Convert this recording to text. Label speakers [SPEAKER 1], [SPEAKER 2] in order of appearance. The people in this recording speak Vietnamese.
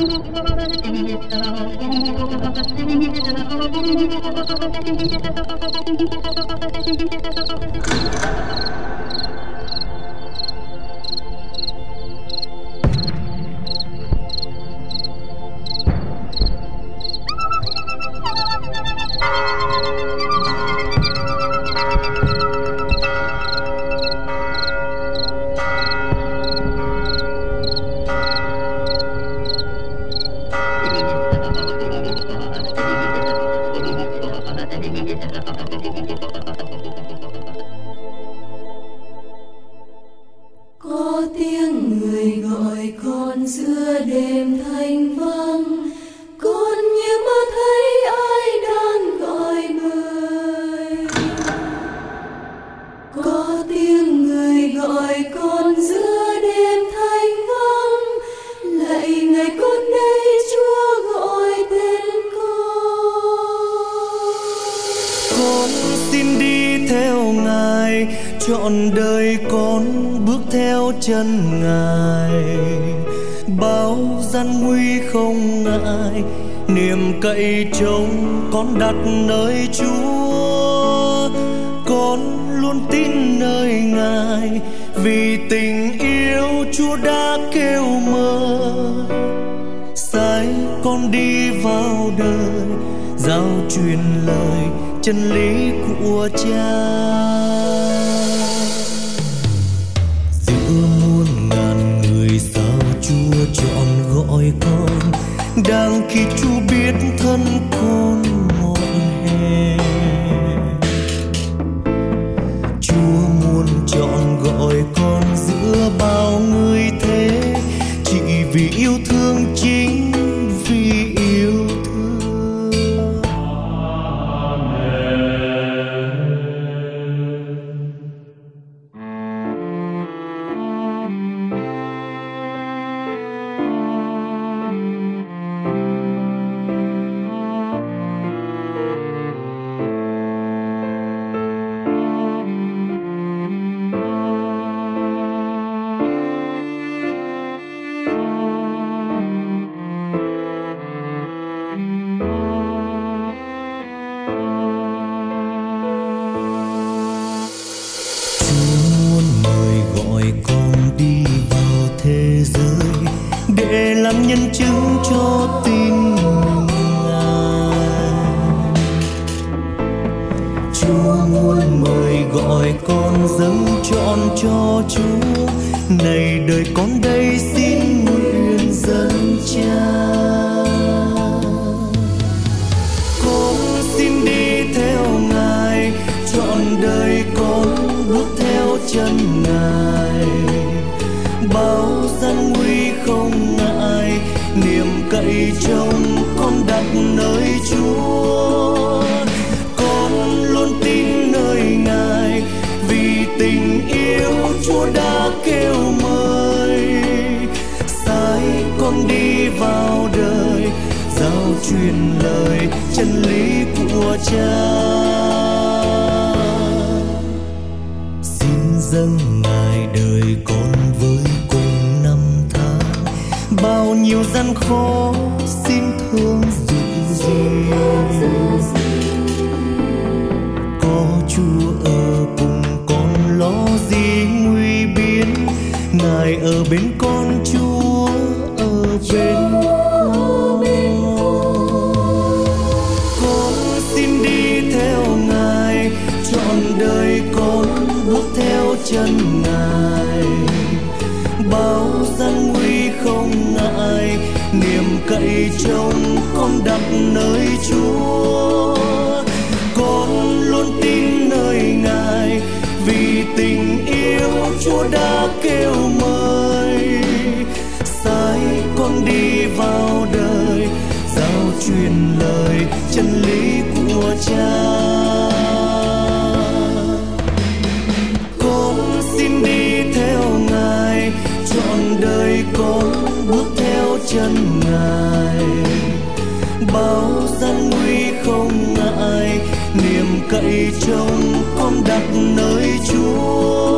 [SPEAKER 1] Có tiếng người gọi con giữa đêm thanh vắng, con như mơ thấy ai đang gọi mời. Có tiếng người gọi con giữa đêm thanh vắng, lạy ngài con đây Chúa gọi tên con.
[SPEAKER 2] Con xin đi theo Ngài, trọn đời con bước theo chân Ngài. Bao gian nguy không ngại, niềm cậy trông con đặt nơi Chúa. Con luôn tin nơi Ngài, vì tình yêu Chúa đã kêu mời. Sai con đi vào đời, giao truyền lời chân lý của Cha. Giữa muôn ngàn người sao Chúa chọn gọi con, đang khi Chúa biết thân con ngọn hè. Chúa muốn chọn gọi con giữa bao người thế, chỉ vì yêu thương, chính vì yêu thương. Để làm nhân chứng cho tin Ngài. Chúa muốn mời gọi con dâng trọn cho Chúa, này đời con đây xin nguyện dâng Cha. Con xin đi theo Ngài, trọn đời con bước theo chân Ngài. Bao gian nguy không ngại, niềm cậy trông con đặt nơi Chúa. Con luôn tin nơi Ngài, vì tình yêu Chúa đã kêu mời. Sai con đi vào đời, giao truyền lời chân lý của Cha. Xin dâng Ngài đời con với cùng năm tháng, bao nhiêu gian khó xin thương dịu dàng. Có Chúa ở cùng con, lo gì nguy biến, Ngài ở bên con, Chúa ở bên con. Con xin đi theo Ngài, trọn đời con bước theo chân Ngài. Bao gian nguy không ngại, niềm cậy trông con đặt nơi Chúa. Con luôn tin nơi Ngài, vì tình yêu Chúa đã kêu mời. Sai con đi vào đời, giao truyền lời chân lý của Cha. Con xin đi theo Ngài, trọn đời con bước theo chân Ngài. Bao gian nguy không ngại, niềm cậy trông con đặt nơi Chúa.